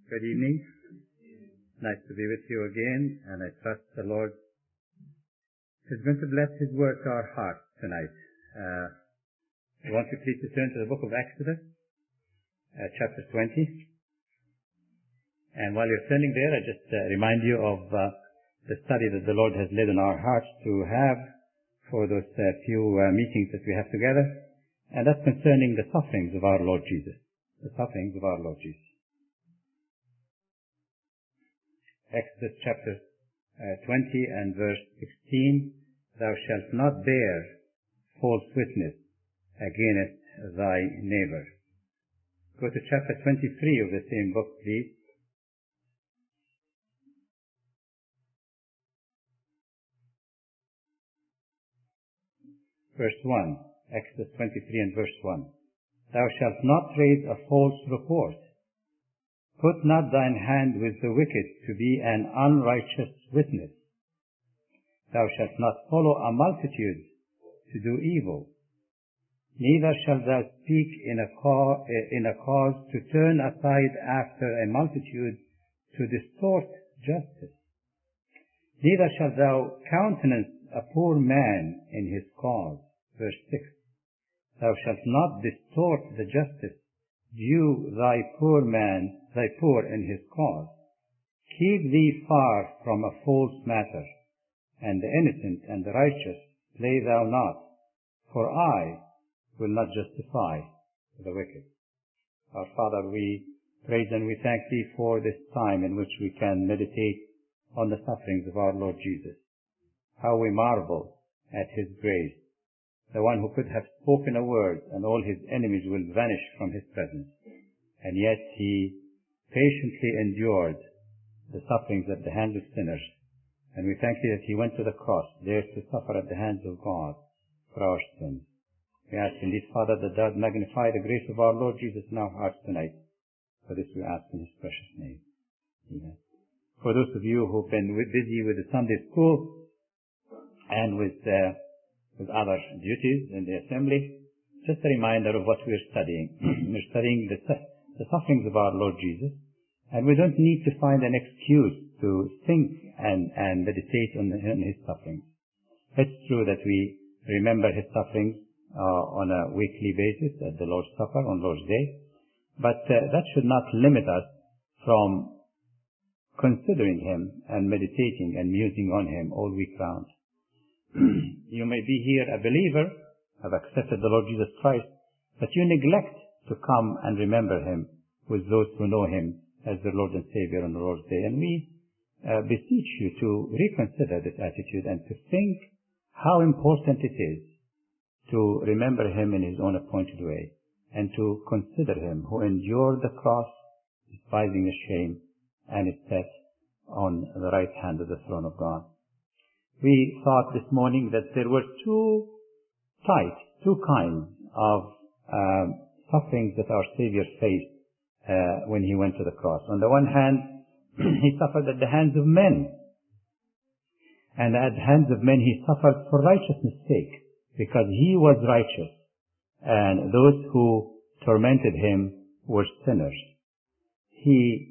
Good evening. Nice to be with you again, and I trust the Lord is going to bless His word to our hearts tonight. I want you please to turn to the book of Exodus, chapter 20. And while you're turning there, I just remind you of the study that the Lord has laid on our hearts to have for those few meetings that we have together, and that's concerning the sufferings of our Lord Jesus. The sufferings of our Lord Jesus. Exodus chapter 20 and verse 16, Thou shalt not bear false witness against thy neighbor. Go to chapter 23 of the same book, please. Verse 1, Exodus 23 and verse 1. Thou shalt not raise a false report. Put not thine hand with the wicked to be an unrighteous witness. Thou shalt not follow a multitude to do evil. Neither shalt thou speak in a cause to turn aside after a multitude to distort justice. Neither shalt thou countenance a poor man in his cause. Verse 6. Thou shalt not distort the justice due thy poor in his cause. Keep thee far from a false matter, and the innocent and the righteous slay thou not, for I will not justify the wicked. Our Father, we praise and we thank Thee for this time in which we can meditate on the sufferings of our Lord Jesus. How we marvel at His grace, the one who could have spoken a word and all His enemies will vanish from His presence. And yet He patiently endured the sufferings at the hands of sinners. And we thank Thee that He went to the cross there to suffer at the hands of God for our sins. We ask indeed, Father, that Thou magnify the grace of our Lord Jesus in our hearts tonight. For this we ask in His precious name. Amen. For those of you who've been busy with the Sunday school and with other duties in the assembly, just a reminder of what we're studying. We're studying the sufferings of our Lord Jesus, and we don't need to find an excuse to think and meditate on His sufferings. It's true that we remember His sufferings on a weekly basis at the Lord's Supper, on Lord's Day, but that should not limit us from considering Him and meditating and musing on Him all week round. You may be here a believer, have accepted the Lord Jesus Christ, but you neglect to come and remember Him with those who know Him as their Lord and Savior on the Lord's Day. And we beseech you to reconsider this attitude and to think how important it is to remember Him in His own appointed way and to consider Him who endured the cross, despising the shame, and is set on the right hand of the throne of God. We thought this morning that there were two kinds of sufferings that our Savior faced when He went to the cross. On the one hand, He suffered at the hands of men. And at the hands of men He suffered for righteousness' sake, because He was righteous, and those who tormented Him were sinners. He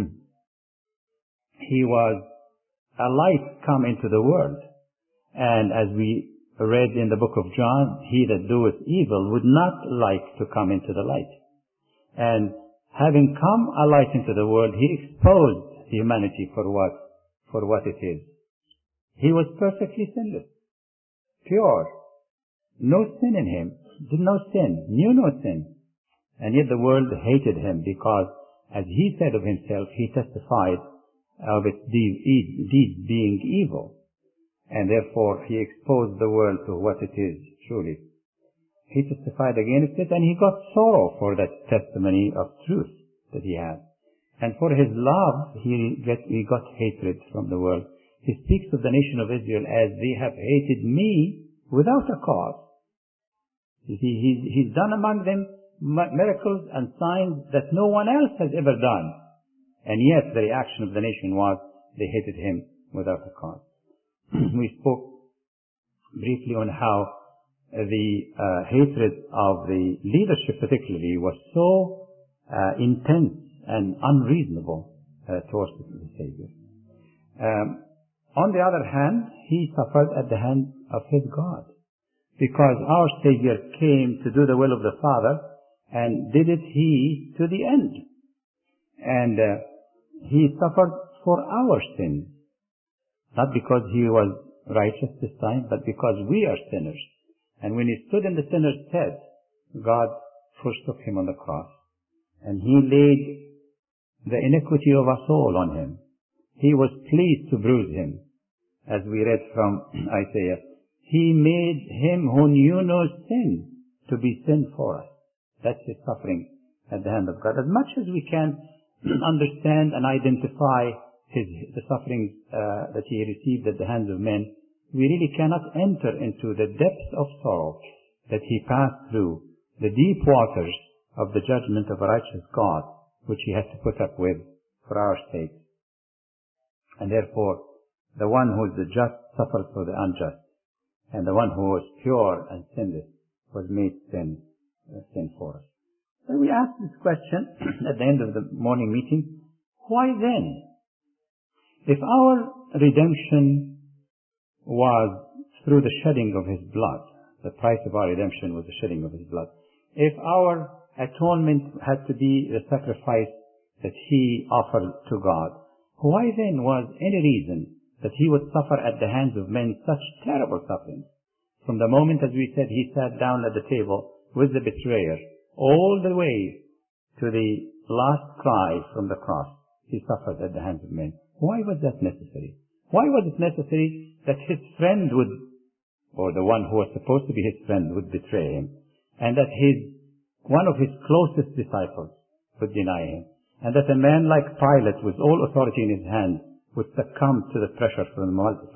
was a light come into the world. And as we read in the book of John, he that doeth evil would not like to come into the light. And having come a light into the world, he exposed humanity for what it is. He was perfectly sinless, pure, no sin in him, did no sin, knew no sin. And yet the world hated him because, as he said of himself, he testified of its deeds being evil, and therefore he exposed the world to what it is truly. He testified against it, and he got sorrow for that testimony of truth that he had. And for his love, he got hatred from the world. He speaks of the nation of Israel as they have hated me without a cause. You see, he's done among them miracles and signs that no one else has ever done. And yet the reaction of the nation was they hated him without a cause. We spoke briefly on how the hatred of the leadership particularly was so intense and unreasonable towards the Savior. On the other hand, he suffered at the hand of his God, because our Savior came to do the will of the Father and did it he to the end. And he suffered for our sins, not because he was righteous this time, but because we are sinners. And when he stood in the sinner's stead, God forsook him on the cross, and he laid the iniquity of us all on him. He was pleased to bruise him, as we read from Isaiah. He made him who knew no sin to be sin for us. That's his suffering at the hand of God. As much as we can understand and identify the sufferings that he received at the hands of men, we really cannot enter into the depths of sorrow that he passed through, the deep waters of the judgment of a righteous God, which he had to put up with for our sake. And therefore, the one who is the just suffered for the unjust, and the one who was pure and sinless was made sin for us. So we asked this question at the end of the morning meeting: why then? If our redemption was through the shedding of his blood, the price of our redemption was the shedding of his blood. If our atonement had to be the sacrifice that he offered to God, why then was any reason that he would suffer at the hands of men such terrible suffering? From the moment, as we said, he sat down at the table with the betrayer, all the way to the last cry from the cross, he suffered at the hands of men. Why was that necessary? Why was it necessary that his friend would, or the one who was supposed to be his friend, would betray him, and that one of his closest disciples would deny him, and that a man like Pilate, with all authority in his hand, would succumb to the pressure from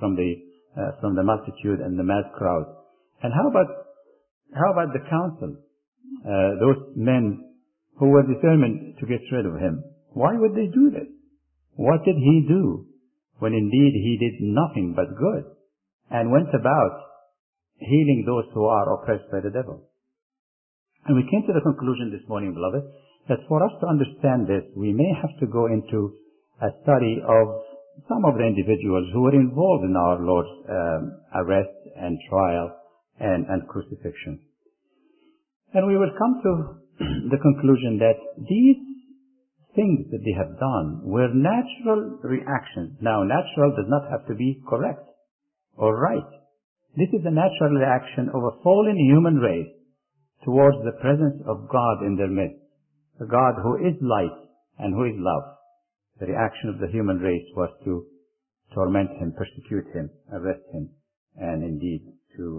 the multitude and the mass crowd? And how about the council, those men who were determined to get rid of him? Why would they do this? What did he do when indeed he did nothing but good and went about healing those who are oppressed by the devil? And we came to the conclusion this morning, beloved, that for us to understand this, we may have to go into a study of some of the individuals who were involved in our Lord's arrest and trial and crucifixion. And we will come to the conclusion that these things that they have done were natural reactions. Now, natural does not have to be correct or right. This is a natural reaction of a fallen human race towards the presence of God in their midst, a God who is light and who is love. The reaction of the human race was to torment him, persecute him, arrest him, and indeed to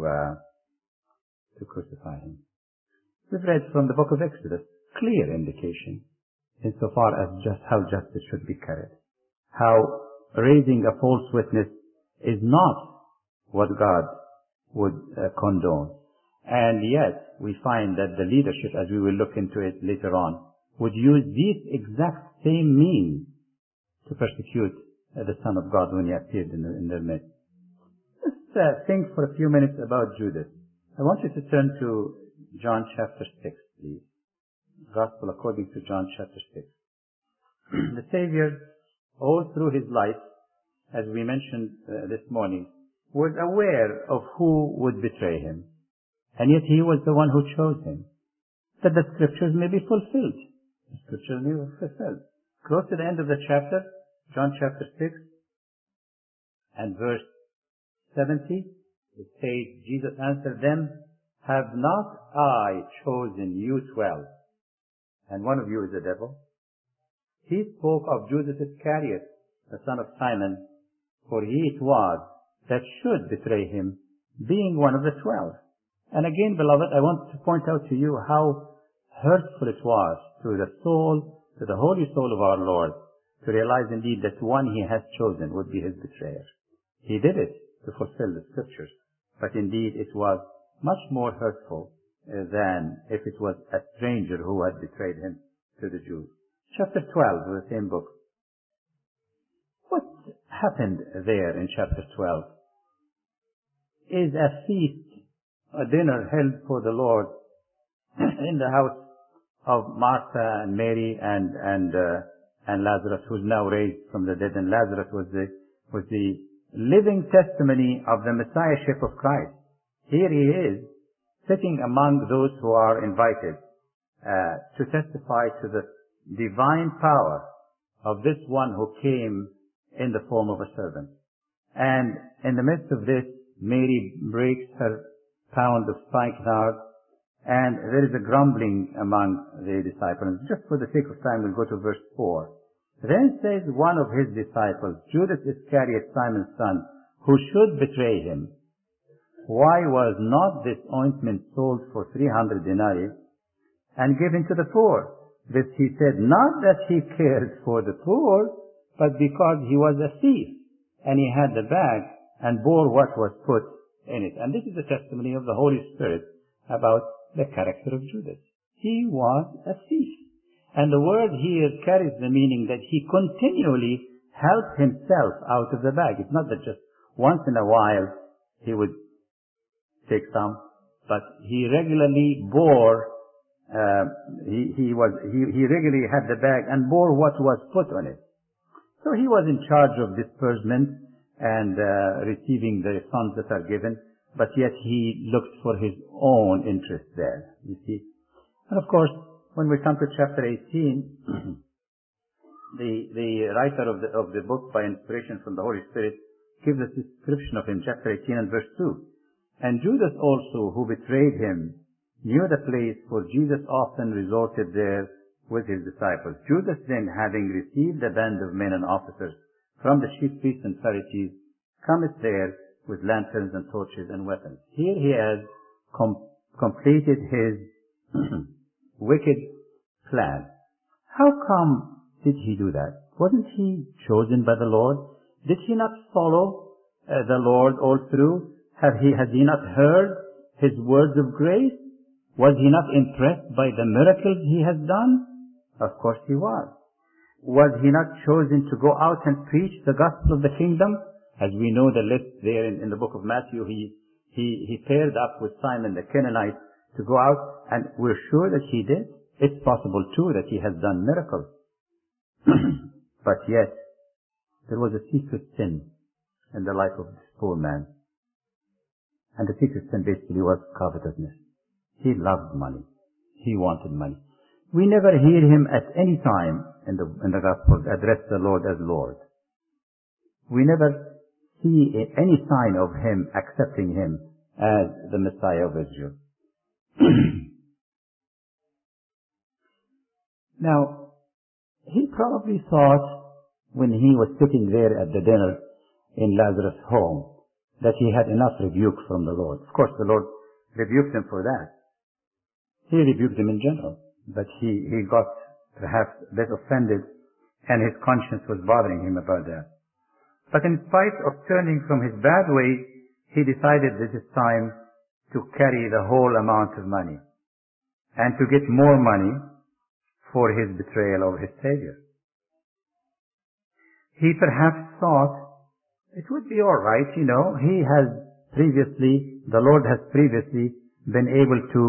crucify him. We've read from the book of Exodus clear indication insofar as how justice should be carried, how raising a false witness is not what God would condone. And yet we find that the leadership, as we will look into it later on, would use these exact same means to persecute the Son of God when he appeared in their midst. Let's think for a few minutes about Judas. I want you to turn to John chapter 6, please. Gospel according to John chapter 6. The Savior, all through his life, as we mentioned this morning, was aware of who would betray him. And yet he was the one who chose him, that the scriptures may be fulfilled. The scriptures may be fulfilled. Close to the end of the chapter, John chapter 6 and verse 70, it says, Jesus answered them, "Have not I chosen you 12, and one of you is the devil?" He spoke of Judas Iscariot, the son of Simon, for he it was that should betray him, being one of the 12. And again, beloved, I want to point out to you how hurtful it was to the soul, to the holy soul of our Lord, to realize indeed that one he has chosen would be his betrayer. He did it to fulfill the scriptures, but indeed it was much more hurtful than if it was a stranger who had betrayed him to the Jews. Chapter 12 of the same book. What happened there in chapter 12 is a feast, a dinner held for the Lord in the house of Martha and Mary and Lazarus, who's now raised from the dead. And Lazarus was the living testimony of the Messiahship of Christ. Here he is, sitting among those who are invited to testify to the divine power of this one who came in the form of a servant. And in the midst of this, Mary breaks her pound of spikenard, and there is a grumbling among the disciples. Just for the sake of time, we'll go to verse 4. Then says one of his disciples, Judas Iscariot, Simon's son, who should betray him, why was not this ointment sold for 300 denarii and given to the poor? This he said, not that he cared for the poor, but because he was a thief, and he had the bag and bore what was put in it. And this is the testimony of the Holy Spirit about the character of Judas. He was a thief. And the word here carries the meaning that he continually helped himself out of the bag. It's not that just once in a while he would take some, but he regularly bore, he regularly had the bag and bore what was put on it. So he was in charge of disbursement and receiving the funds that are given, but yet he looked for his own interest there, you see. And of course, when we come to chapter 18, the writer of the book, by inspiration from the Holy Spirit, gives a description of him, chapter 18 and verse 2. And Judas also, who betrayed him, knew the place, for Jesus often resorted there with his disciples. Judas then, having received a band of men and officers from the chief priests and Pharisees, cometh there with lanterns and torches and weapons. Here he has completed his wicked plan. How come did he do that? Wasn't he chosen by the Lord? Did he not follow the Lord all through? Has he not heard his words of grace? Was he not impressed by the miracles he has done? Of course he was. Was he not chosen to go out and preach the gospel of the kingdom? As we know the list there in the book of Matthew, he paired up with Simon the Canaanite to go out, and we're sure that he did. It's possible too that he has done miracles. But yet, there was a secret sin in the life of this poor man. And the secret sin basically was covetousness. He loved money. He wanted money. We never hear him at any time in the Gospels address the Lord as Lord. We never see any sign of him accepting him as the Messiah of Israel. Now, he probably thought when he was sitting there at the dinner in Lazarus' home that he had enough rebuke from the Lord. Of course, the Lord rebuked him for that. He rebuked him in general, but he got perhaps a bit offended, and his conscience was bothering him about that. But in spite of turning from his bad ways, he decided this is time to carry the whole amount of money and to get more money for his betrayal of his Savior. He perhaps thought it would be all right, the Lord has previously been able to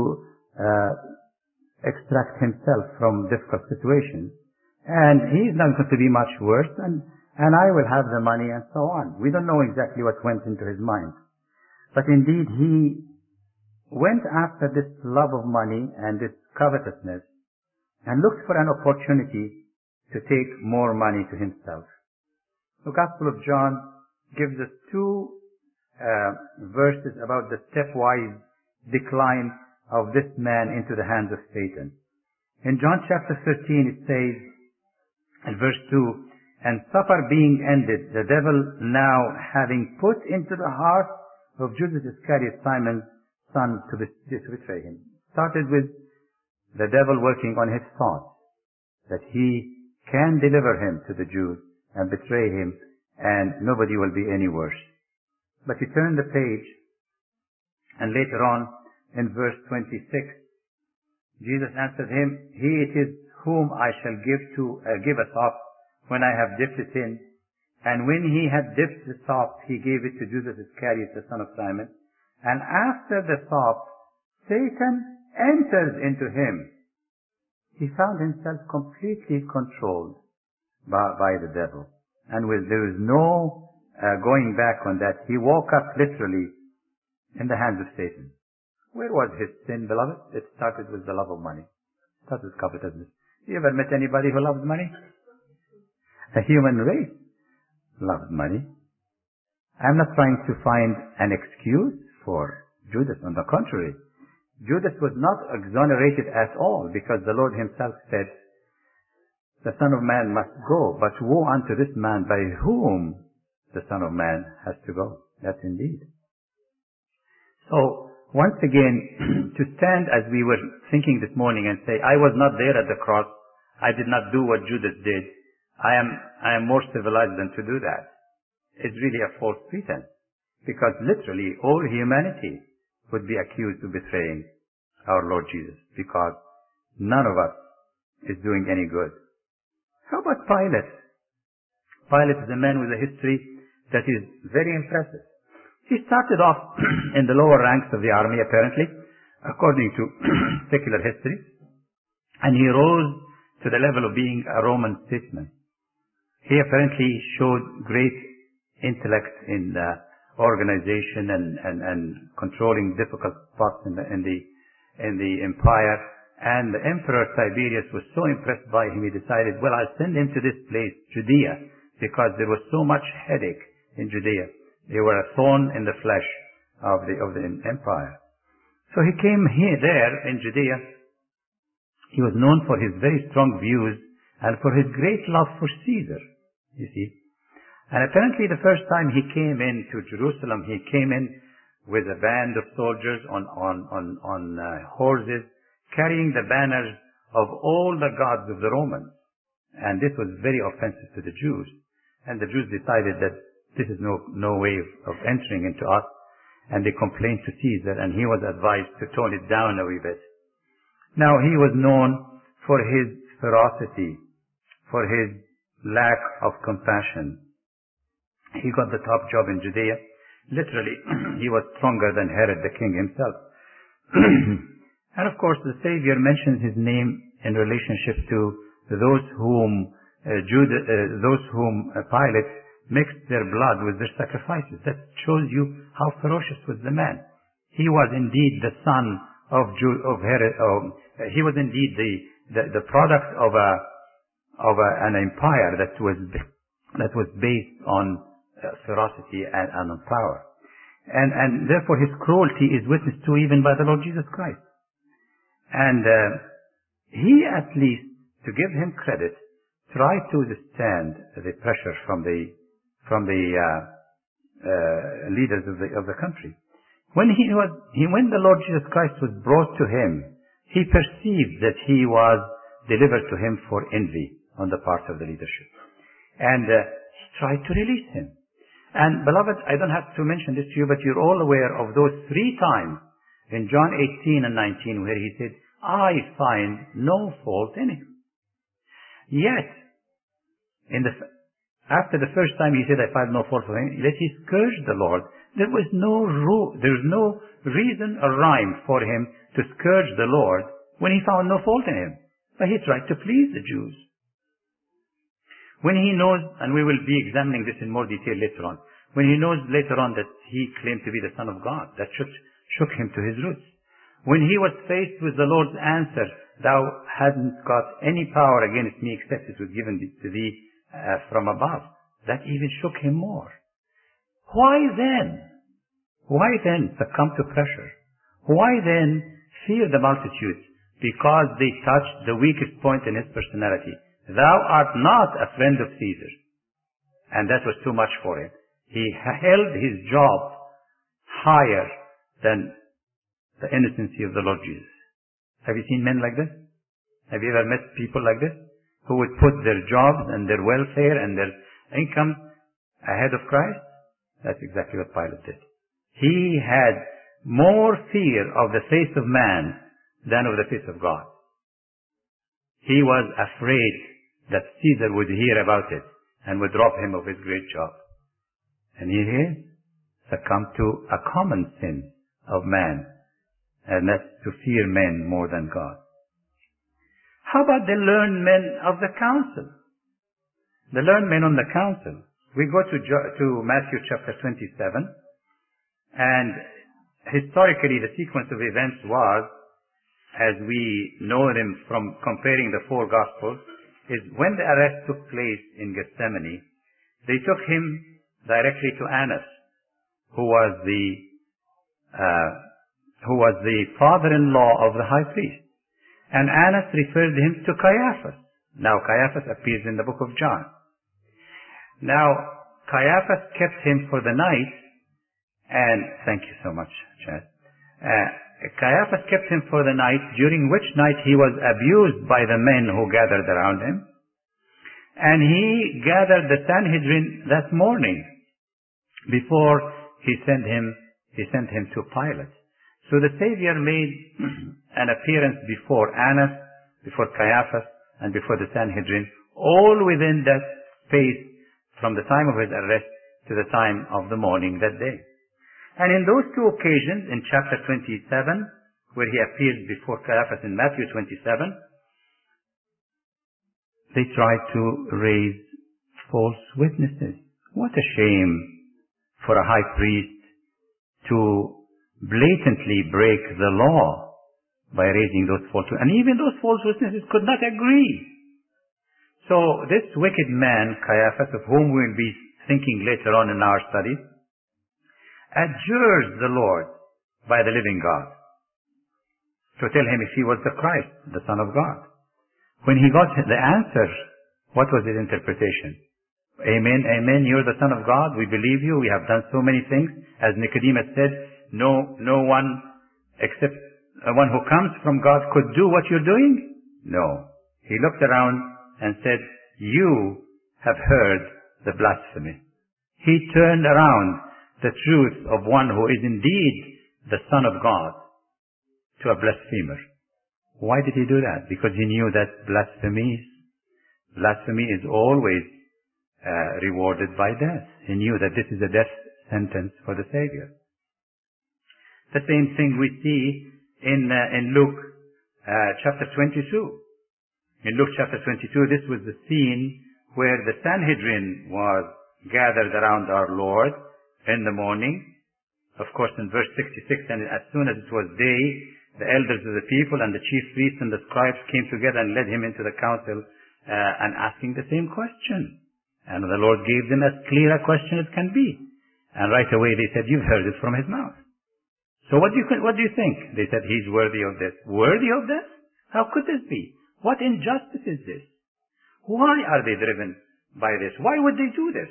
extract himself from difficult situations, and he's not going to be much worse, and I will have the money and so on. We don't know exactly what went into his mind. But indeed, he went after this love of money and this covetousness and looked for an opportunity to take more money to himself. The Gospel of John gives us two verses about the stepwise decline of this man into the hands of Satan. In John chapter 13 it says, in verse 2, and supper being ended, the devil now having put into the heart of Judas Iscariot, Simon's son, to betray him. Started with the devil working on his thoughts, that he can deliver him to the Jews and betray him, and nobody will be any worse. But you turn the page, and later on, in verse 26, Jesus answered him, he it is whom I shall give a sop when I have dipped it in. And when he had dipped the sop, he gave it to Judas Iscariot, the son of Simon. And after the sop, Satan enters into him. he found himself completely controlled by the devil. And there was no going back on that. He woke up literally in the hands of Satan. Where was his sin, beloved? It started with the love of money. It started with covetousness. You ever met anybody who loves money? A human race loves money. I'm not trying to find an excuse for Judas. On the contrary, Judas was not exonerated at all, because the Lord himself said, the Son of Man must go, but woe unto this man by whom the Son of Man has to go. That's indeed. So, once again, to stand as we were thinking this morning and say, I was not there at the cross, I did not do what Judas did, I am more civilized than to do that. It's really a false pretense, because literally all humanity would be accused of betraying our Lord Jesus, because none of us is doing any good. How about Pilate? Pilate is a man with a history that is very impressive. He started off in the lower ranks of the army, apparently, according to secular history, and he rose to the level of being a Roman statesman. He apparently showed great intellect in organization and controlling difficult spots in the empire. And the Emperor Tiberius was so impressed by him, he decided, well, I'll send him to this place, Judea, because there was so much headache in Judea. They were a thorn in the flesh of the empire. So he came there in Judea. He was known for his very strong views and for his great love for Caesar, you see. And apparently the first time he came into Jerusalem, he came in with a band of soldiers on horses, carrying the banners of all the gods of the Romans. And this was very offensive to the Jews. And the Jews decided that this is no way of entering into us. And they complained to Caesar, and he was advised to tone it down a wee bit. Now, he was known for his ferocity, for his lack of compassion. He got the top job in Judea. Literally, he was stronger than Herod the king himself. And of course, the Savior mentions his name in relationship to those whom Pilate mixed their blood with their sacrifices. That shows you how ferocious was the man. He was indeed the son of Herod. He was indeed the product of an empire that was based on ferocity and on power. And therefore his cruelty is witnessed to even by the Lord Jesus Christ. And he, at least, to give him credit, tried to withstand the pressure from the leaders of the country. When the Lord Jesus Christ was brought to him, he perceived that he was delivered to him for envy on the part of the leadership. And he tried to release him. And beloved, I don't have to mention this to you, but you're all aware of those 3 times in John 18 and 19 where he said, I find no fault in him. Yet, after the first time he said, I find no fault in him, yet he scourged the Lord. There was no reason or rhyme for him to scourge the Lord when he found no fault in him. But he tried to please the Jews. When he knows, and we will be examining this in more detail later on, when he knows later on that he claimed to be the Son of God, that shook him to his roots. When he was faced with the Lord's answer, thou hadn't got any power against me except it was given to thee from above, that even shook him more. Why then succumb to pressure? Why then fear the multitudes? Because they touched the weakest point in his personality. Thou art not a friend of Caesar. And that was too much for him. He held his job higher than the innocency of the Lord Jesus. Have you seen men like this? Have you ever met people like this? Who would put their jobs and their welfare and their income ahead of Christ? That's exactly what Pilate did. He had more fear of the face of man than of the face of God. He was afraid that Caesar would hear about it and would rob him of his great job. And he succumbed to a common sin of man, and that's to fear men more than God. How about the learned men of the council? The learned men on the council. We go to Matthew chapter 27, and historically the sequence of events was, as we know them from comparing the four Gospels, is when the arrest took place in Gethsemane, they took him directly to Annas, who was the father-in-law of the high priest. And Annas referred him to Caiaphas. Now Caiaphas appears in the book of John. Now Caiaphas kept him for the night, and thank you so much, Chad. Caiaphas kept him for the night, during which night he was abused by the men who gathered around him. And he gathered the Sanhedrin that morning before he sent him to Pilate. So the Savior made an appearance before Annas, before Caiaphas, and before the Sanhedrin, all within that space from the time of his arrest to the time of the morning that day. And in those two occasions, in chapter 27, where he appears before Caiaphas in Matthew 27, they tried to raise false witnesses. What a shame for a high priest to blatantly break the law by raising those false witnesses. And even those false witnesses could not agree. So this wicked man, Caiaphas, of whom we will be thinking later on in our studies, adjures the Lord by the living God to tell him if he was the Christ, the Son of God. When he got the answer, what was his interpretation? Amen, amen, you're the Son of God, we believe you, we have done so many things. As Nicodemus said, no one except one who comes from God could do what you're doing? No. He looked around and said, you have heard the blasphemy. He turned around the truth of one who is indeed the Son of God to a blasphemer. Why did he do that? Because he knew that blasphemy is always rewarded by death. He knew that this is a death sentence for the Savior. The same thing we see in Luke chapter 22. In Luke chapter 22, this was the scene where the Sanhedrin was gathered around our Lord in the morning. Of course, in verse 66, and as soon as it was day, the elders of the people and the chief priests and the scribes came together and led him into the council and asking the same question. And the Lord gave them as clear a question as can be. And right away they said, you've heard it from his mouth. So what do you think? They said, he's worthy of this. Worthy of this? How could this be? What injustice is this? Why are they driven by this? Why would they do this?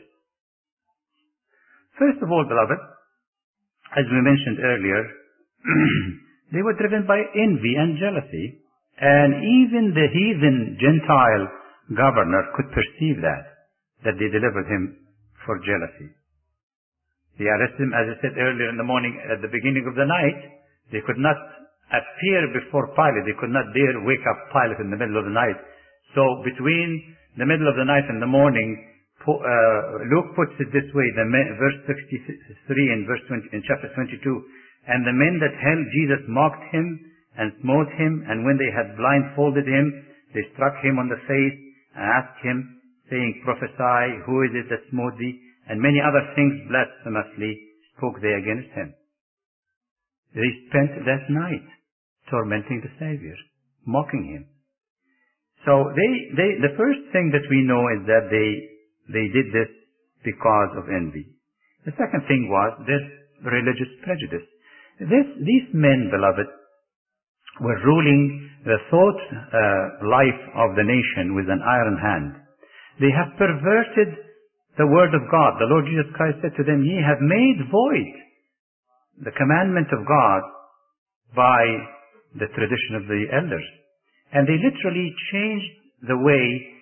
First of all, beloved, as we mentioned earlier, they were driven by envy and jealousy, and even the heathen Gentile governor could perceive that they delivered him for jealousy. They arrested him, as I said earlier in the morning, at the beginning of the night. They could not appear before Pilate. They could not dare wake up Pilate in the middle of the night. So between the middle of the night and the morning, Luke puts it this way, verse 63 and verse 20, in chapter 22, and the men that held Jesus mocked him and smote him, and when they had blindfolded him, they struck him on the face and asked him, saying, prophesy, who is it that smote thee? And many other things blasphemously spoke they against him. They spent that night tormenting the Savior, mocking him. So the first thing that we know is that they did this because of envy. The second thing was this religious prejudice. These men, beloved, were ruling the thought life of the nation with an iron hand. They have perverted the word of God. The Lord Jesus Christ said to them, ye have made void the commandment of God by the tradition of the elders. And they literally changed the way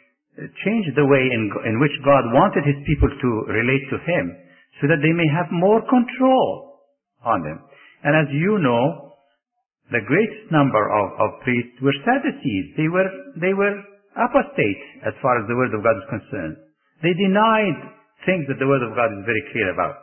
in which God wanted his people to relate to him, so that they may have more control on them. And as you know, the greatest number of priests were Sadducees. They were apostate as far as the word of God is concerned. They denied things that the word of God is very clear about.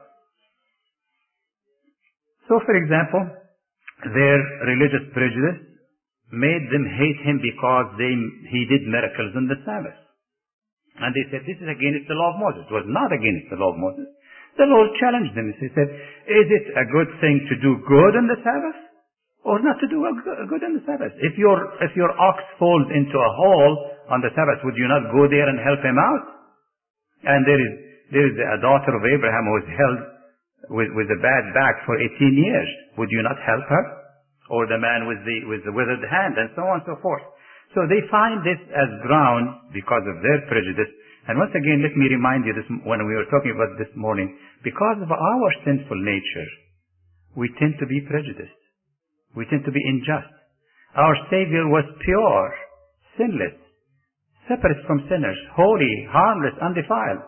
So, for example, their religious prejudice made them hate him because he did miracles on the Sabbath. And they said, this is against the law of Moses. It was not against the law of Moses. The Lord challenged them. He said, is it a good thing to do good on the Sabbath or not to do good on the Sabbath? If your ox falls into a hole on the Sabbath, would you not go there and help him out? And there is a daughter of Abraham who was held with a bad back for 18 years. Would you not help her? Or the man with the withered hand, and so on and so forth. So they find this as ground because of their prejudice. And once again, let me remind you this, when we were talking about this morning, because of our sinful nature, we tend to be prejudiced. We tend to be unjust. Our Savior was pure, sinless, separate from sinners, holy, harmless, undefiled.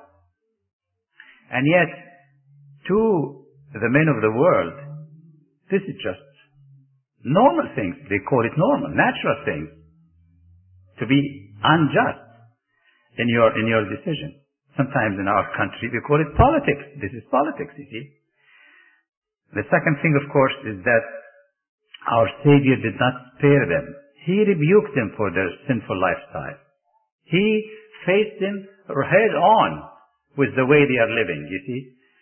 And yet, to the men of the world, this is just normal things. They call it normal, natural things. To be unjust in your decision. Sometimes in our country we call it politics. This is politics, you see. The second thing, of course, is that our Savior did not spare them. He rebuked them for their sinful lifestyle. He faced them head on with the way they are living, you see.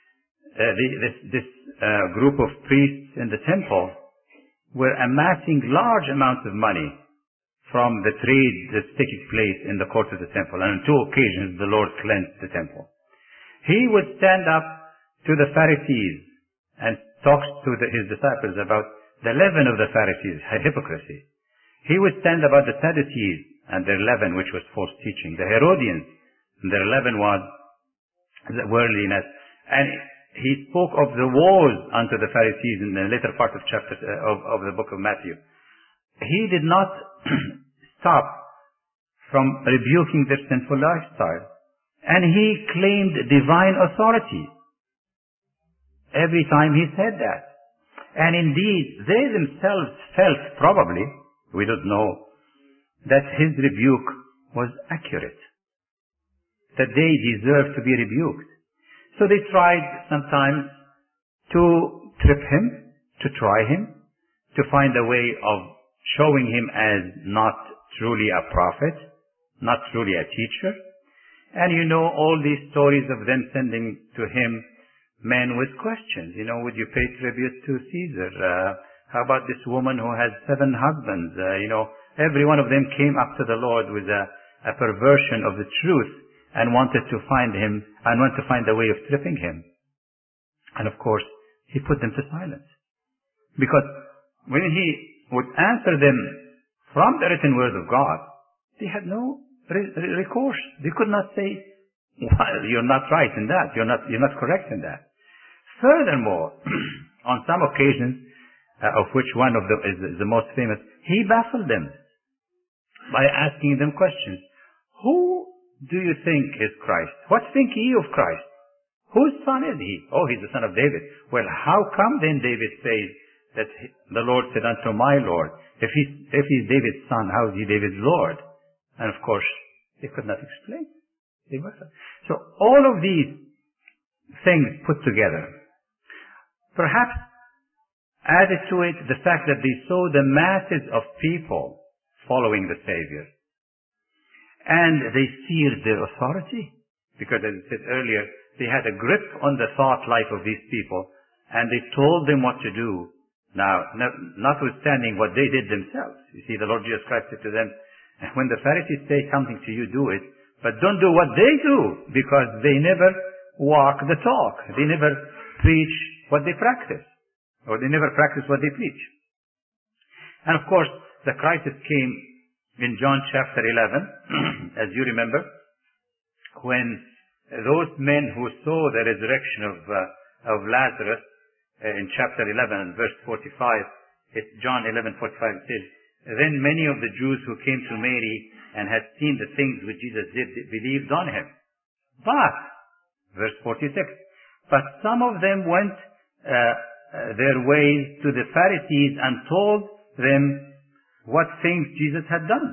This group of priests in the temple were amassing large amounts of money from the trade that's taking place in the courts of the temple. And on 2 occasions the Lord cleansed the temple. He would stand up to the Pharisees and talk to his disciples about the leaven of the Pharisees, hypocrisy. He would stand about the Sadducees and their leaven, which was false teaching. The Herodians, their leaven was the worldliness. And he spoke of the woes unto the Pharisees in the later part of of the book of Matthew. He did not stop from rebuking their sinful lifestyle. And he claimed divine authority every time he said that. And indeed, they themselves felt, probably, we don't know, that his rebuke was accurate, that they deserved to be rebuked. So they tried sometimes to trip him, to try him, to find a way of showing him as not truly a prophet, not truly a teacher. And you know all these stories of them sending to him men with questions. You know, would you pay tribute to Caesar? How about this woman who has 7 husbands? Every one of them came up to the Lord with a perversion of the truth and wanted to find him and wanted to find a way of tripping him. And of course, he put them to silence. Because when he would answer them from the written word of God, they had no recourse. They could not say, well, you're not right in that. You're not correct in that. Furthermore, on some occasions, of which one of them is the most famous, he baffled them by asking them questions. Who do you think is Christ? What think ye of Christ? Whose son is he? Oh, he's the son of David. Well, how come then David says that the Lord said unto my Lord, if he's David's son, how is he David's Lord? And of course, they could not explain. So all of these things put together, perhaps added to it the fact that they saw the masses of people following the Savior. And they feared their authority. Because as I said earlier, they had a grip on the thought life of these people, and they told them what to do. Now, notwithstanding what they did themselves. You see, the Lord Jesus Christ said to them, when the Pharisees say something to you, do it, but don't do what they do, because they never walk the talk. They never preach what they practice, or they never practice what they preach. And of course, the crisis came in John chapter 11, as you remember, when those men who saw the resurrection of Lazarus in chapter 11 verse 45, it's John 11:45, it says, then many of the Jews who came to Mary and had seen the things which Jesus did believed on him. But, verse 46, but some of them went their ways to the Pharisees and told them what things Jesus had done.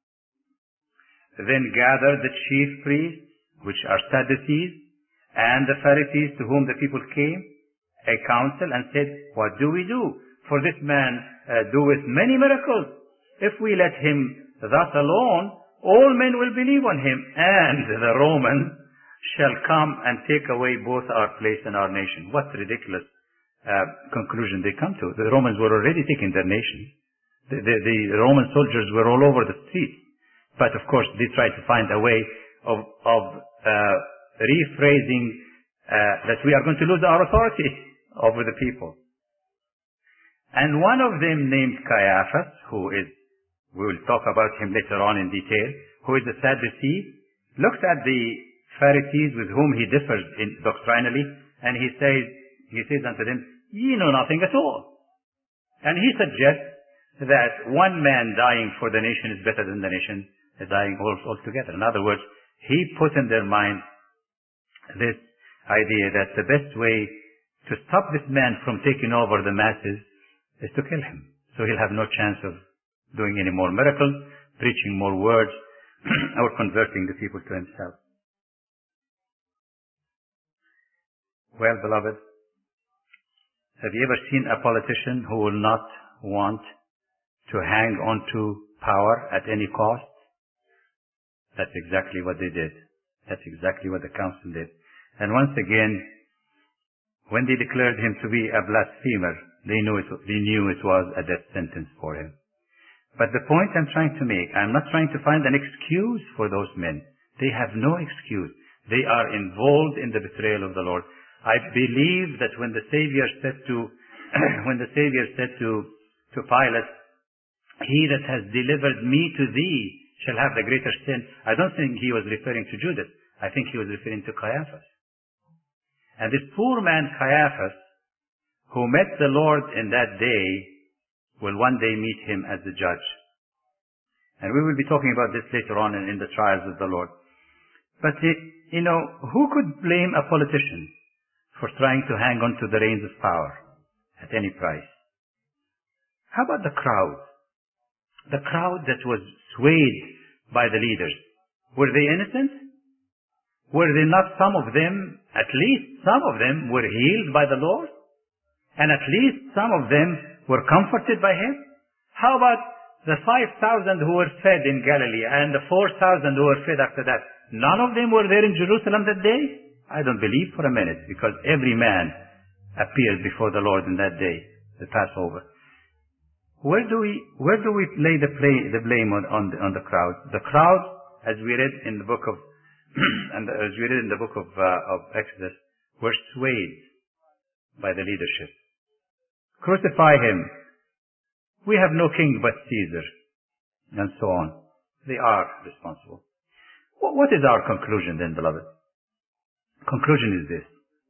Then gathered the chief priests, which are Sadducees, and the Pharisees to whom the people came, a council, and said, what do we do? For this man doeth many miracles. if we let him thus alone, all men will believe on him, and the Romans shall come and take away both our place and our nation. What ridiculous conclusion they come to. The Romans were already taking their nation. The Roman soldiers were all over the streets. But of course, they tried to find a way of rephrasing that we are going to lose our authority over the people. And one of them, named Caiaphas, who is, we will talk about him later on in detail, who is a Sadducee, looked at the Pharisees with whom he differs doctrinally, and he says unto them, ye know nothing at all. And he suggests that one man dying for the nation is better than the nation dying altogether. In other words, he put in their mind this idea that the best way to stop this man from taking over the masses is to kill him. So he'll have no chance of doing any more miracles, preaching more words, or converting the people to himself. Well, beloved, have you ever seen a politician who will not want to hang on to power at any cost? That's exactly what they did. That's exactly what the council did. And once again, when they declared him to be a blasphemer, they knew it was a death sentence for him. But the point I'm trying to make, I'm not trying to find an excuse for those men. They have no excuse. They are involved in the betrayal of the Lord. I believe that when the Savior said to Pilate, he that has delivered me to thee shall have the greater sin, I don't think he was referring to Judas. I think he was referring to Caiaphas. And this poor man Caiaphas, who met the Lord in that day, will one day meet him as the judge. And we will be talking about this later on in the trials of the Lord. But, who could blame a politician for trying to hang on to the reins of power at any price? How about the crowd? The crowd that was swayed by the leaders. Were they innocent? Were they not some of them, at least some of them, were healed by the Lord? And at least some of them were comforted by Him? How about the 5,000 who were fed in Galilee and the 4,000 who were fed after that? None of them were there in Jerusalem that day? I don't believe for a minute, because every man appeared before the Lord in that day, the Passover. Where do we lay the blame on the crowd? The crowd, as we read in the book of as we read in the book of Exodus, were swayed by the leadership. Crucify him. We have no king but Caesar, and so on. They are responsible. What is our conclusion then, beloved? Conclusion is this.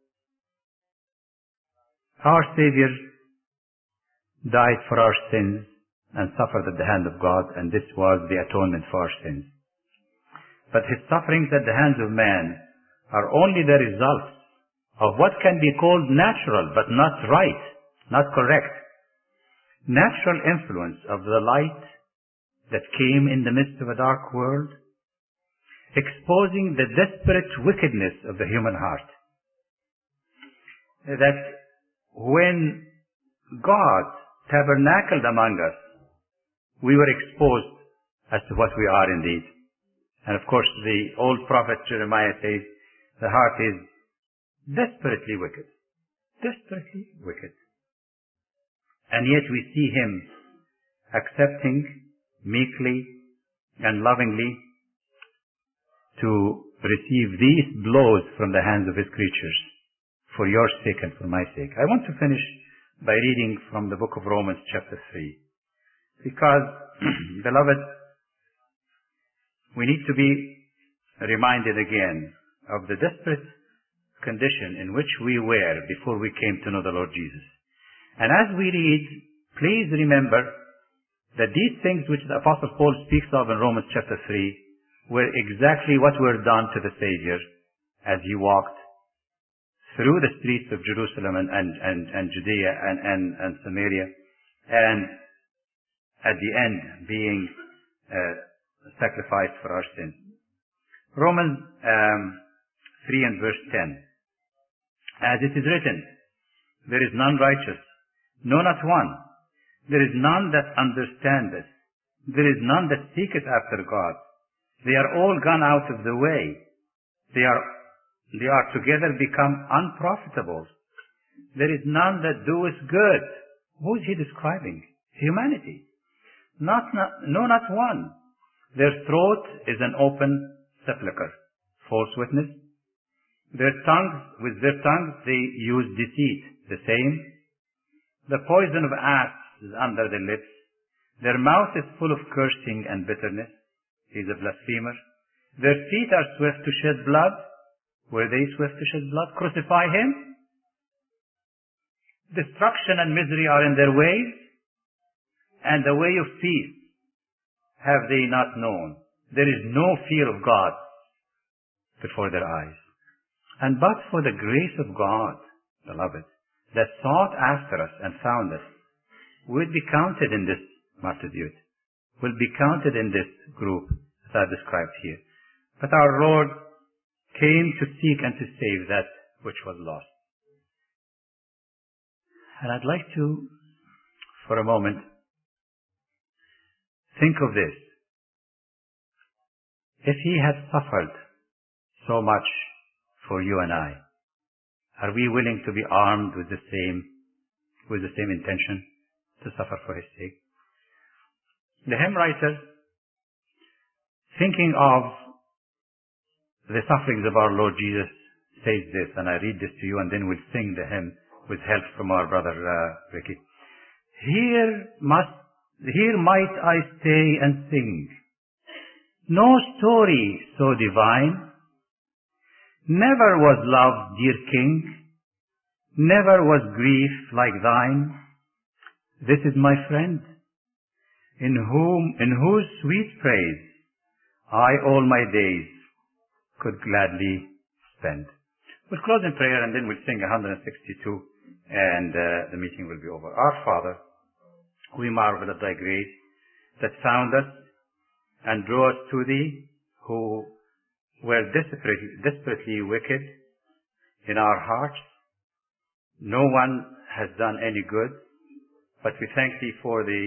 Our Savior died for our sins and suffered at the hand of God, and this was the atonement for our sins. But His sufferings at the hands of man are only the results of what can be called natural, but not right, not correct. Natural influence of the light that came in the midst of a dark world, exposing the desperate wickedness of the human heart. That when God tabernacled among us, we were exposed as to what we are indeed. And of course, the old prophet Jeremiah says, the heart is desperately wicked. Desperately wicked. And yet we see Him accepting meekly and lovingly to receive these blows from the hands of His creatures for your sake and for my sake. I want to finish by reading from the book of Romans chapter 3. Because, beloved, we need to be reminded again of the desperate condition in which we were before we came to know the Lord Jesus. And as we read, please remember that these things which the Apostle Paul speaks of in Romans chapter 3 were exactly what were done to the Savior as He walked through the streets of Jerusalem and Judea and Samaria, and at the end being sacrificed for our sins. Romans 3 and verse 10. As it is written, there is none righteous, no, not one. There is none that understandeth. There is none that seeketh after God. They are all gone out of the way. They are together become unprofitable. There is none that doeth good. Who is he describing? Humanity. No, not one. Their throat is an open sepulchre. False witness. With their tongues they use deceit. The same. The poison of asps is under their lips. Their mouth is full of cursing and bitterness. He is a blasphemer. Their feet are swift to shed blood. Were they swift to shed blood? Crucify him. Destruction and misery are in their ways, and the way of peace have they not known. There is no fear of God before their eyes. And but for the grace of God, beloved, that sought after us and found us, would be counted in this multitude, will be counted in this group that I described here. But our Lord came to seek and to save that which was lost. And I'd like to, for a moment, think of this. If he had suffered so much for you and I, are we willing to be armed with the same intention to suffer for his sake? The hymn writer, thinking of the sufferings of our Lord Jesus, says this, and I read this to you, and then we'll sing the hymn with help from our brother Ricky. Here might I stay and sing. No story so divine. Never was love, dear King. Never was grief like thine. This is my friend, in whose sweet praise I all my days could gladly spend. We'll close in prayer and then we'll sing 162 and the meeting will be over. Our Father, we marvel at thy grace that found us and drew us to thee, who were desperately wicked in our hearts. No one has done any good, but we thank thee for the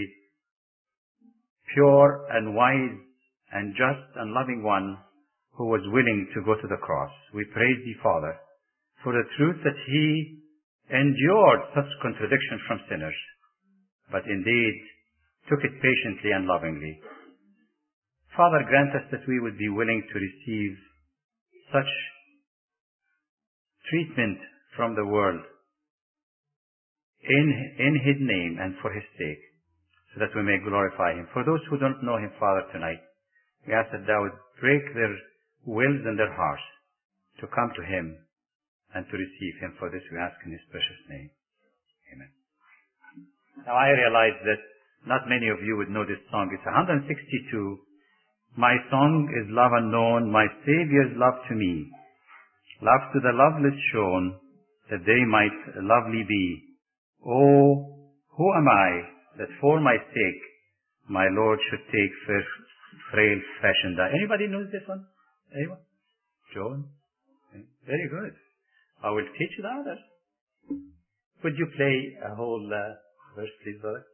pure and wise and just and loving one who was willing to go to the cross. We praise thee, Father, for the truth that he endured such contradiction from sinners, but indeed took it patiently and lovingly. Father, grant us that we would be willing to receive such treatment from the world in his name and for his sake, so that we may glorify him. For those who don't know him, Father, tonight, we ask that thou would break their wills and their hearts to come to him and to receive him. For this we ask in his precious name. Amen. Now I realize that not many of you would know this song. It's 162. My song is love unknown, my Saviour's love to me. Love to the loveless shown, that they might lovely be. Oh, who am I, that for my sake, my Lord should take frail flesh and die? Anybody knows this one? Anyone? John? Very good. I will teach the others. Would you play a whole verse, please, brother?